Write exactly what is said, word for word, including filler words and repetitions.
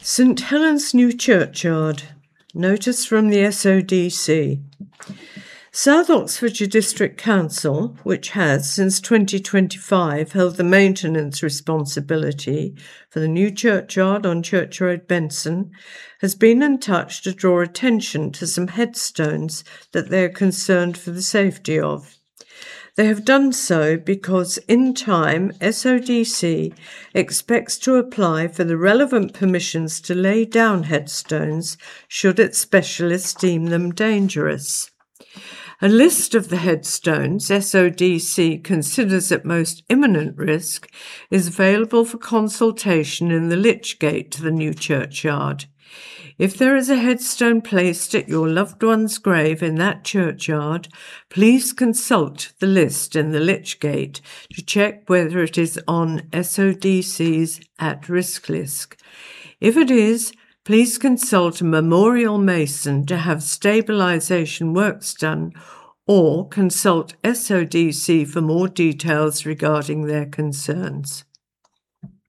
St Helens New Churchyard. Notice from the S O D C. South Oxfordshire District Council, which has since twenty twenty-five held the maintenance responsibility for the new churchyard on Church Road, Benson, has been in touch to draw attention to some headstones that they are concerned for the safety of. They have done so because in time S O D C expects to apply for the relevant permissions to lay down headstones should its specialists deem them dangerous. A list of the headstones S O D C considers at most imminent risk is available for consultation in the Lich Gate to the new churchyard. If there is a headstone placed at your loved one's grave in that churchyard, please consult the list in the Lich Gate to check whether it is on S O D C's at-risk list. If it is, please consult a memorial mason to have stabilisation works done, or consult S O D C for more details regarding their concerns.